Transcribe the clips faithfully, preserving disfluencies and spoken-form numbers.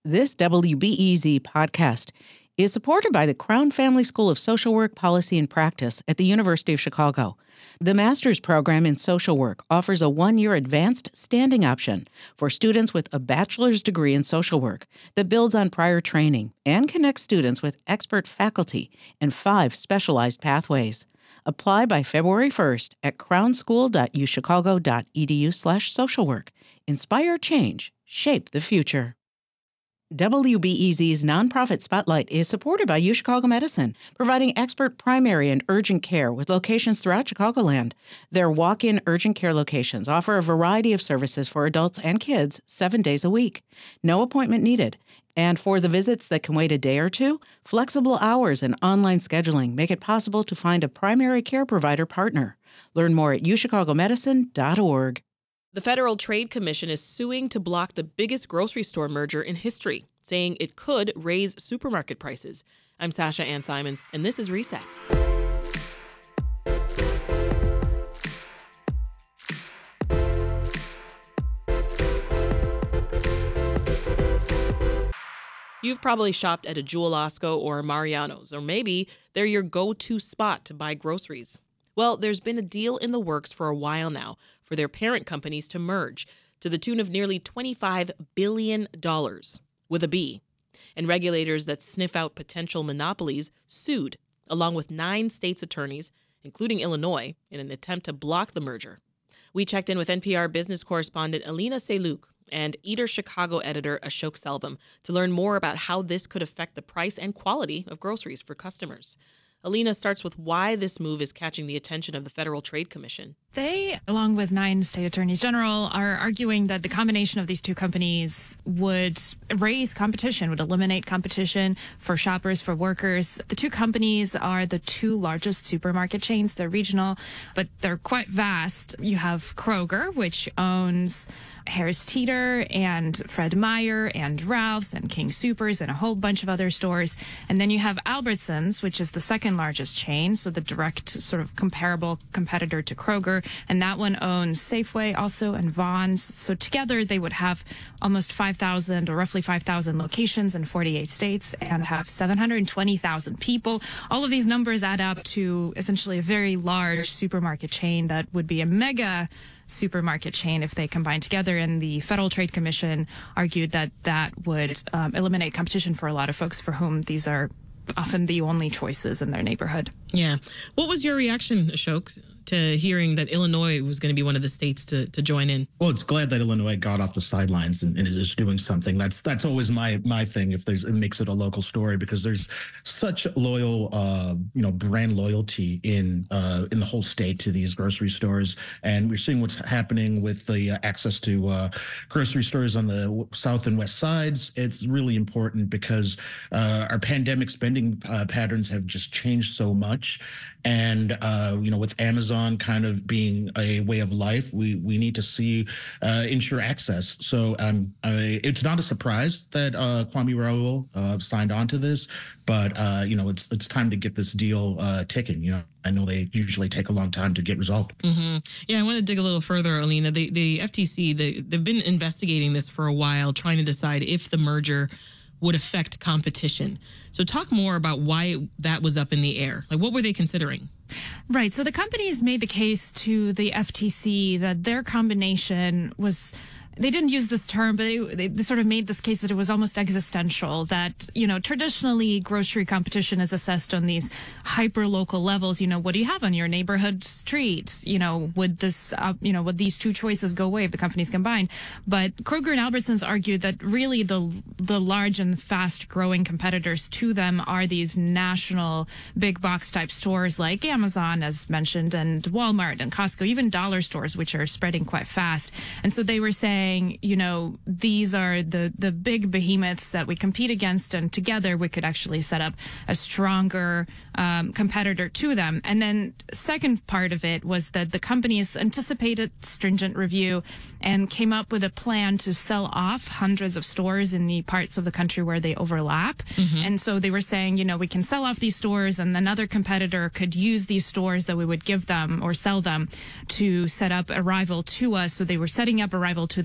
This W B E Z podcast is supported by the Crown Family School of Social Work, Policy, and Practice at the University of Chicago. The master's program in social work offers a one-year advanced standing option for students with a bachelor's degree in social work that builds on prior training and connects students with expert faculty and five specialized pathways. Apply by February first at crownschool.uchicago.edu slash social work. Inspire change. Shape the future. W B E Z's nonprofit spotlight is supported by UChicago Medicine, providing expert primary and urgent care with locations throughout Chicagoland. Their walk-in urgent care locations offer a variety of services for adults and kids seven days a week. No appointment needed. And for the visits that can wait a day or two, flexible hours and online scheduling make it possible to find a primary care provider partner. Learn more at u chicago medicine dot org. The Federal Trade Commission is suing to block the biggest grocery store merger in history, saying it could raise supermarket prices. I'm Sasha Ann Simons, and this is Reset. You've probably shopped at a Jewel-Osco or Mariano's, or maybe they're your go-to spot to buy groceries. Well, there's been a deal in the works for a while now for their parent companies to merge to the tune of nearly twenty-five billion dollars, with a B. And regulators that sniff out potential monopolies sued, along with nine states' attorneys, including Illinois, in an attempt to block the merger. We checked in with N P R business correspondent Alina Selyukh and Eater Chicago editor Ashok Selvam to learn more about how this could affect the price and quality of groceries for customers. Alina starts with why this move is catching the attention of the Federal Trade Commission. They, along with nine state attorneys general, are arguing that the combination of these two companies would raise competition, would eliminate competition for shoppers, for workers. The two companies are the two largest supermarket chains. They're regional, but they're quite vast. You have Kroger, which owns Harris Teeter and Fred Meyer and Ralph's and King Soopers and a whole bunch of other stores. And then you have Albertsons, which is the second largest chain, so the direct sort of comparable competitor to Kroger. And that one owns Safeway also and Vons. So together they would have almost five thousand or roughly five thousand locations in forty-eight states and have seven hundred twenty thousand people. All of these numbers add up to essentially a very large supermarket chain that would be a mega supermarket chain if they combine together, and the Federal Trade Commission argued that that would um, eliminate competition for a lot of folks for whom these are often the only choices in their neighborhood. Yeah. What was your reaction, Ashok, to hearing that Illinois was going to be one of the states to, to join in? Well, it's glad that Illinois got off the sidelines and, and is doing something. That's that's always my my thing. If there's, it makes it a local story, because there's such loyal, uh, you know, brand loyalty in uh, in the whole state to these grocery stores, and we're seeing what's happening with the uh, access to uh, grocery stores on the south and west sides. It's really important because uh, our pandemic spending uh, patterns have just changed so much. And, uh, you know, with Amazon kind of being a way of life, we, we need to see uh, ensure access. So um, I, it's not a surprise that uh, Kwame Raoul uh, signed on to this, but, uh, you know, it's it's time to get this deal uh, ticking. You know, I know they usually take a long time to get resolved. Mm-hmm. Yeah, I want to dig a little further, Alina. The, the F T C, they, they've been investigating this for a while, trying to decide if the merger would affect competition. So talk more about why that was up in the air. Like, what were they considering? Right. So the companies made the case to the F T C that their combination was, they didn't use this term, but they, they sort of made this case that it was almost existential, that, you know, traditionally grocery competition is assessed on these hyper local levels. You know, what do you have on your neighborhood street? You know, would this, uh, you know, would these two choices go away if the companies combine? But Kroger and Albertsons argued that really the, the large and fast growing competitors to them are these national big box type stores like Amazon, as mentioned, and Walmart and Costco, even dollar stores, which are spreading quite fast. And so they were saying, you know, these are the, the big behemoths that we compete against, and together we could actually set up a stronger um, competitor to them. And then second part of it was that the companies anticipated stringent review and came up with a plan to sell off hundreds of stores in the parts of the country where they overlap. Mm-hmm. And so they were saying, you know, we can sell off these stores, and another competitor could use these stores that we would give them or sell them to set up a rival to us. So they were setting up a rival to them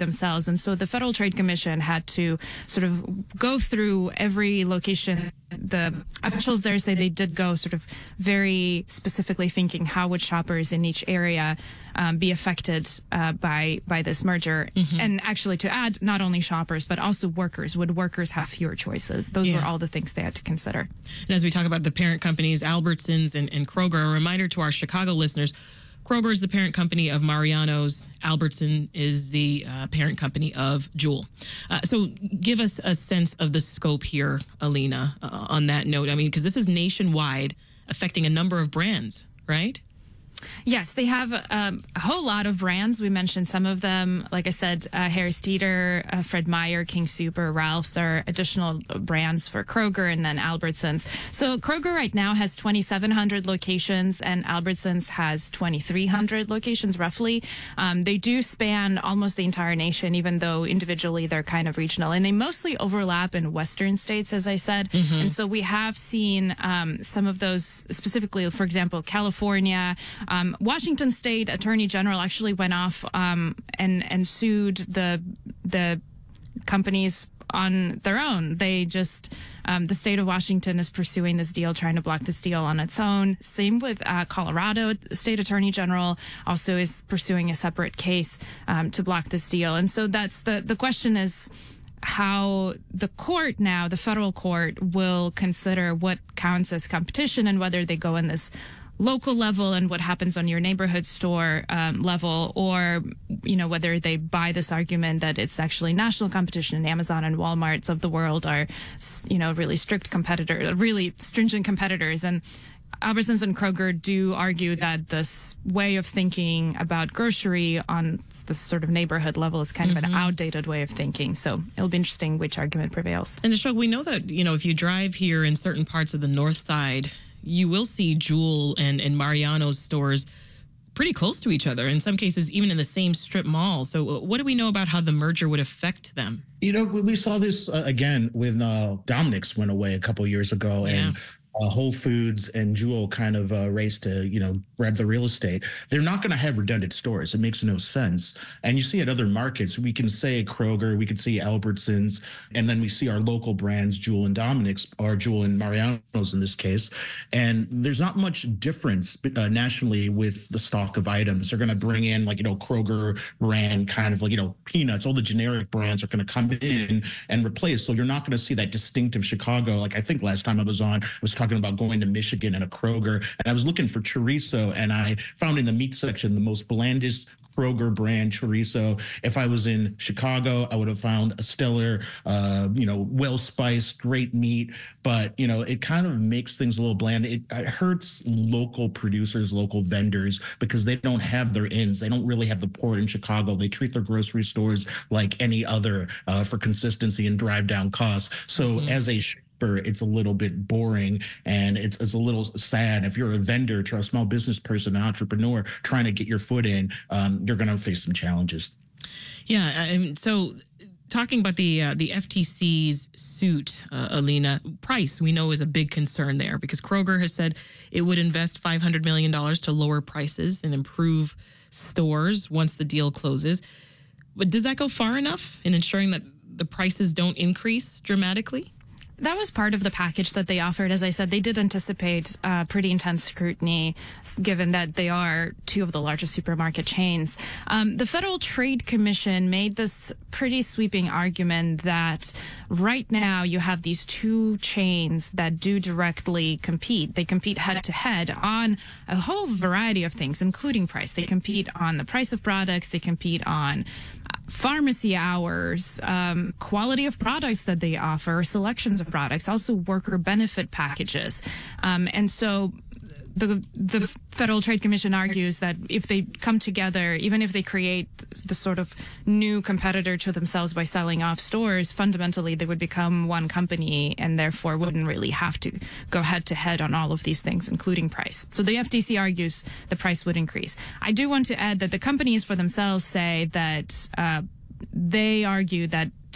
themselves. And so the Federal Trade Commission had to sort of go through every location. The officials there say they did go sort of very specifically thinking how would shoppers in each area um, be affected uh, by by this merger. Mm-hmm. And actually to add, not only shoppers, but also workers. Would workers have fewer choices? Those yeah. were all the things they had to consider. And as we talk about the parent companies, Albertsons and, and Kroger, a reminder to our Chicago listeners, Kroger is the parent company of Mariano's. Albertson is the uh, parent company of Jewel. Uh, so give us a sense of the scope here, Alina, uh, on that note. I mean, because this is nationwide, affecting a number of brands, right? Yes, they have um, a whole lot of brands. We mentioned some of them. Like I said, uh, Harris Teeter, uh, Fred Meyer, King Super, Ralph's are additional brands for Kroger, and then Albertsons. So Kroger right now has twenty-seven hundred locations, and Albertsons has twenty-three hundred locations, roughly. Um, they do span almost the entire nation, even though individually they're kind of regional. And they mostly overlap in western states, as I said. Mm-hmm. And so we have seen um, some of those, specifically, for example, California. Um, Washington State Attorney General actually went off um, and and sued the the companies on their own. They just um, the state of Washington is pursuing this deal, trying to block this deal on its own. Same with uh, Colorado. The State Attorney General also is pursuing a separate case um, to block this deal. And so that's the the question is how the court now, the federal court, will consider what counts as competition and whether they go in this local level and what happens on your neighborhood store um, level, or, you know, whether they buy this argument that it's actually national competition and Amazon and Walmarts of the world are, you know, really strict competitors, really stringent competitors. And Albertsons and Kroger do argue that this way of thinking about grocery on this sort of neighborhood level is kind mm-hmm. of an outdated way of thinking. So it'll be interesting which argument prevails. And Ashok, we know that, you know, if you drive here in certain parts of the north side, you will see Jewel and, and Mariano's stores pretty close to each other, in some cases even in the same strip mall. So what do we know about how the merger would affect them? You know, we saw this uh, again when uh, Dominick's went away a couple years ago, and yeah. Uh, Whole Foods and Jewel kind of uh, raced to, you know, grab the real estate. They're not going to have redundant stores. It makes no sense. And you see at other markets, we can say Kroger, we can see Albertsons, and then we see our local brands, Jewel and Dominick's, or Jewel and Mariano's in this case. And there's not much difference uh, nationally with the stock of items. They're going to bring in, like, you know, Kroger brand, kind of like, you know, peanuts. All the generic brands are going to come in and replace. So you're not going to see that distinctive Chicago. Like I think last time I was on, I was talking about going to Michigan and a Kroger, and I was looking for chorizo, and I found in the meat section the most blandest Kroger brand chorizo. If I was in Chicago, I would have found a stellar, uh, you know, well-spiced, great meat. But, you know, it kind of makes things a little bland. It, it hurts local producers, local vendors, because they don't have their ins. They don't really have the port in Chicago. They treat their grocery stores like any other uh, for consistency and drive down costs. So mm-hmm. as a it's a little bit boring, and it's, it's a little sad. If you're a vendor, a small business person, an entrepreneur trying to get your foot in, um, you're going to face some challenges. Yeah. And so talking about the uh, the F T C's suit, uh, Alina, price we know is a big concern there, because Kroger has said it would invest five hundred million dollars to lower prices and improve stores once the deal closes. But does that go far enough in ensuring that the prices don't increase dramatically? That was part of the package that they offered. As I said, they did anticipate uh, pretty intense scrutiny, given that they are two of the largest supermarket chains. Um, the Federal Trade Commission made this pretty sweeping argument that right now you have these two chains that do directly compete. They compete head to head on a whole variety of things, including price. They compete on the price of products. They compete on pharmacy hours, um, quality of products that they offer, selections of products, also worker benefit packages. Um, and so the the Federal Trade Commission argues that if they come together, even if they create the sort of new competitor to themselves by selling off stores, fundamentally they would become one company and therefore wouldn't really have to go head to head on all of these things, including price. So the F T C argues the price would increase. I do want to add that the companies for themselves say that uh, they argue that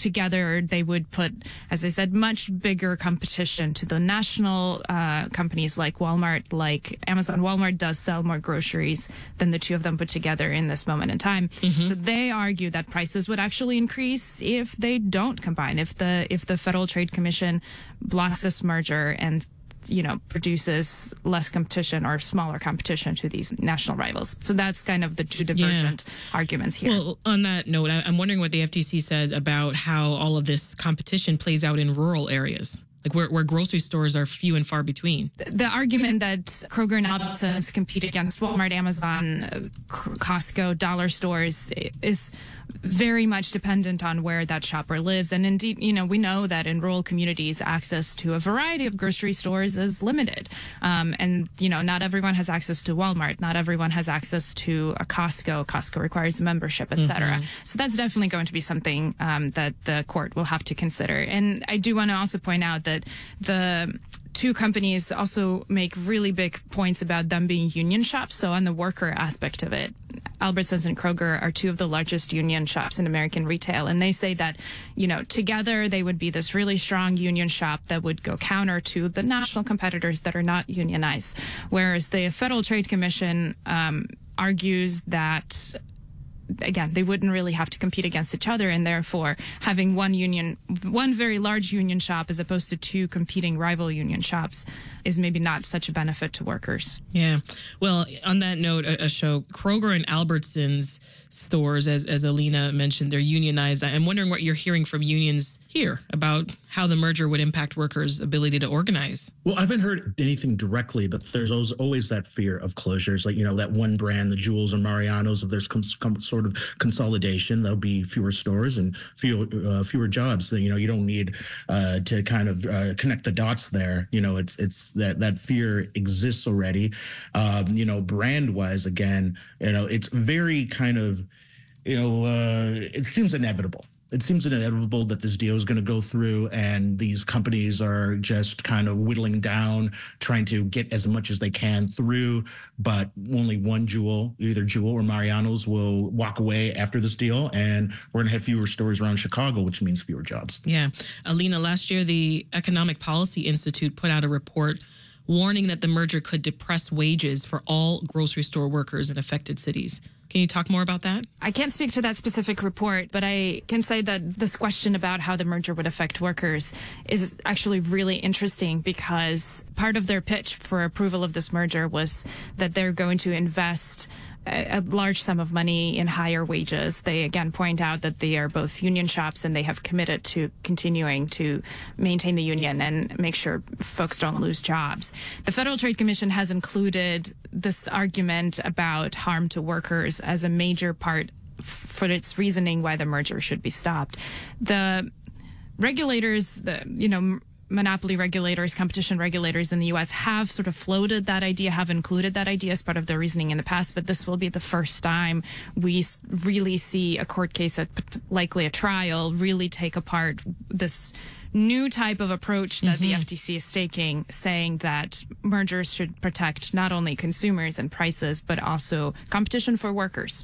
together they would put, as I said, much bigger competition to the national uh, companies like Walmart, like Amazon. Walmart does sell more groceries than the two of them put together in this moment in time. Mm-hmm. So they argue that prices would actually increase if they don't combine, if the if the Federal Trade Commission blocks this merger and, you know, produces less competition or smaller competition to these national rivals. So that's kind of the two divergent yeah. arguments here. Well, on that note, I'm wondering what the F T C said about how all of this competition plays out in rural areas, like where, where grocery stores are few and far between. The, the argument that Kroger and Albertsons compete against Walmart, Amazon, Costco, dollar stores is very much dependent on where that shopper lives. And indeed, you know, we know that in rural communities, access to a variety of grocery stores is limited. Um, and, you know, not everyone has access to Walmart. Not everyone has access to a Costco. Costco requires a membership, et cetera. Mm-hmm. So that's definitely going to be something um, that the court will have to consider. And I do want to also point out that the two companies also make really big points about them being union shops. So on the worker aspect of it, Albertsons and Kroger are two of the largest union shops in American retail. And they say that, you know, together they would be this really strong union shop that would go counter to the national competitors that are not unionized. Whereas the Federal Trade Commission um, argues that, again, they wouldn't really have to compete against each other, and therefore having one union, one very large union shop as opposed to two competing rival union shops is maybe not such a benefit to workers. Yeah. Well, on that note, Ashok, Kroger and Albertsons stores, as, as Alina mentioned, they're unionized. I'm wondering what you're hearing from unions here about how the merger would impact workers' ability to organize. Well, I haven't heard anything directly, but there's always, always that fear of closures. Like, you know, that one brand, the Jewels or Mariano's, if there's cons- sort of consolidation, there'll be fewer stores and fewer, uh, fewer jobs. So, you know, you don't need uh, to kind of uh, connect the dots there. You know, it's it's that that fear exists already. Um, you know, brand wise, again, you know, it's very kind of, you know, uh, it seems inevitable. It seems inevitable that this deal is going to go through, and these companies are just kind of whittling down, trying to get as much as they can through. But only one Jewel, either Jewel or Mariano's, will walk away after this deal, and we're going to have fewer stores around Chicago, which means fewer jobs. Yeah. Alina, last year, the Economic Policy Institute put out a report warning that the merger could depress wages for all grocery store workers in affected cities. Can you talk more about that? I can't speak to that specific report, but I can say that this question about how the merger would affect workers is actually really interesting, because part of their pitch for approval of this merger was that they're going to invest a, a large sum of money in higher wages. They again point out that they are both union shops and they have committed to continuing to maintain the union and make sure folks don't lose jobs. The Federal Trade Commission has included this argument about harm to workers as a major part f- for its reasoning why the merger should be stopped. The regulators, the, you know, monopoly regulators, competition regulators in the U S have sort of floated that idea, have included that idea as part of their reasoning in the past, but this will be the first time we really see a court case, at likely a trial, really take apart this new type of approach that mm-hmm. the F T C is taking, saying that mergers should protect not only consumers and prices, but also competition for workers.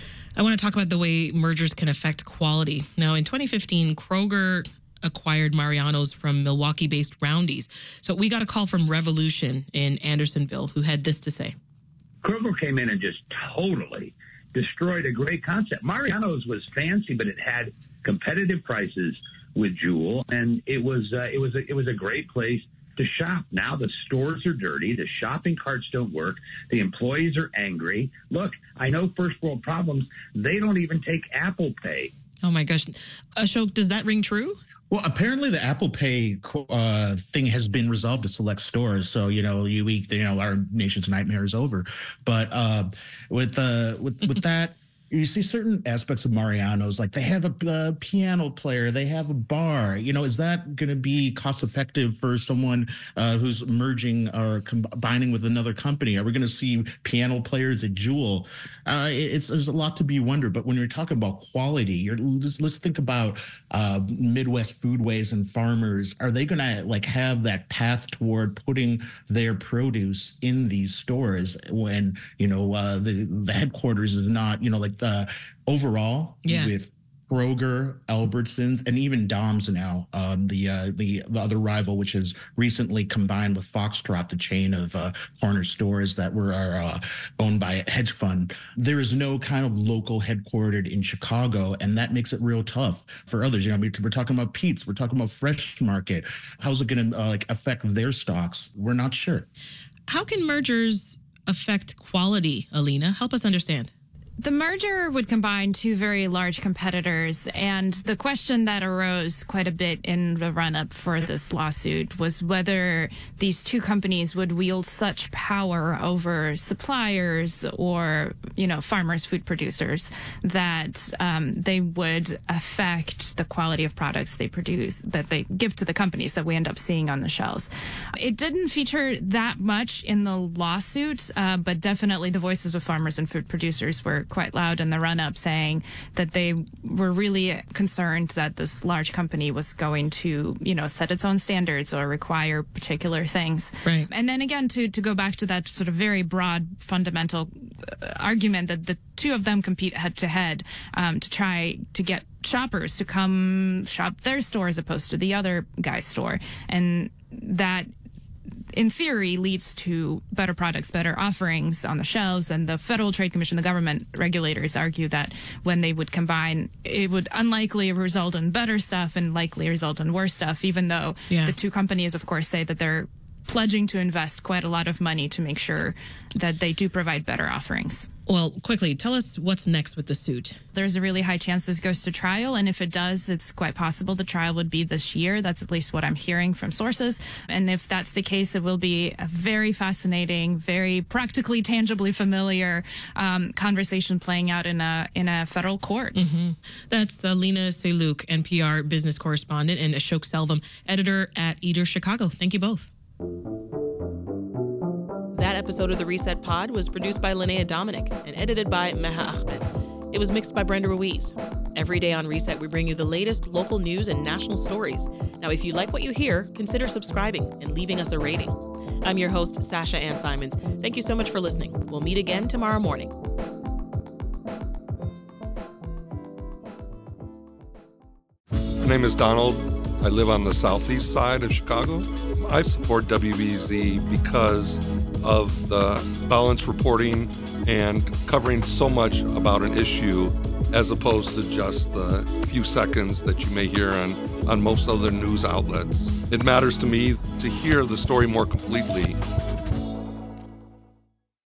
I want to talk about the way mergers can affect quality. Now, in twenty fifteen, Kroger acquired Mariano's from Milwaukee-based Roundy's. So we got a call from Revolution in Andersonville, who had this to say. Kroger came in and just totally destroyed a great concept. Mariano's was fancy, but it had competitive prices with Jewel, and it was uh, it was a, it was a great place to shop. Now the stores are dirty, the shopping carts don't work, the employees are angry. Look, I know first world problems. They don't even take Apple Pay. Oh my gosh, Ashok, does that ring true? Well, apparently the Apple Pay uh, thing has been resolved to select stores. So, you know, you, we, you know, our nation's nightmare is over. But uh, with uh, with with that, you see certain aspects of Mariano's, like they have a uh, piano player, they have a bar. You know, is that going to be cost effective for someone uh, who's merging or combining with another company? Are we going to see piano players at Jewel? Uh, it's there's a lot to be wondered. But when you're talking about quality, you're let's, let's think about uh, Midwest foodways and farmers. Are they going to like have that path toward putting their produce in these stores when you know uh, the the headquarters is not you know like uh, overall yeah. with Kroger, Albertsons, and even Dom's now, um, the, uh, the the other rival, which has recently combined with Foxtrot, the chain of uh, corner stores that were are, uh, owned by a hedge fund. There is no kind of local headquartered in Chicago, and that makes it real tough for others. You know, we, we're talking about Pete's, we're talking about Fresh Market. How's it going to uh, like affect their stocks? We're not sure. How can mergers affect quality, Alina? Help us understand. The merger would combine two very large competitors, and the question that arose quite a bit in the run-up for this lawsuit was whether these two companies would wield such power over suppliers or, you know, farmers, food producers, that um, they would affect the quality of products they produce, that they give to the companies that we end up seeing on the shelves. It didn't feature that much in the lawsuit, uh, but definitely the voices of farmers and food producers were quite loud in the run-up, saying that they were really concerned that this large company was going to, you know, set its own standards or require particular things. Right. And then again, to, to go back to that sort of very broad fundamental uh, argument that the two of them compete head-to-head um, to try to get shoppers to come shop their store as opposed to the other guy's store. And that, in theory, leads to better products, better offerings on the shelves. And the Federal Trade Commission, the government regulators, argue that when they would combine, it would unlikely result in better stuff and likely result in worse stuff, even though yeah. the two companies, of course, say that they're pledging to invest quite a lot of money to make sure that they do provide better offerings. Well, quickly, tell us what's next with the suit. There's a really high chance this goes to trial, and if it does, it's quite possible the trial would be this year. That's at least what I'm hearing from sources. And if that's the case, it will be a very fascinating, very practically, tangibly familiar um, conversation playing out in a in a federal court. Mm-hmm. That's Alina Selyukh, N P R business correspondent, and Ashok Selvam, editor at Eater Chicago. Thank you both. That episode of the Reset Pod was produced by Linnea Dominic and edited by Meha Ahmed. It was mixed by Brenda Ruiz. Every day on Reset, we bring you the latest local news and national stories. Now, if you like what you hear, consider subscribing and leaving us a rating. I'm your host, Sasha Ann Simons. Thank you so much for listening. We'll meet again tomorrow morning. My name is Donald. I live on the southeast side of Chicago. I support W B Z because of the balanced reporting and covering so much about an issue as opposed to just the few seconds that you may hear on, on most other news outlets. It matters to me to hear the story more completely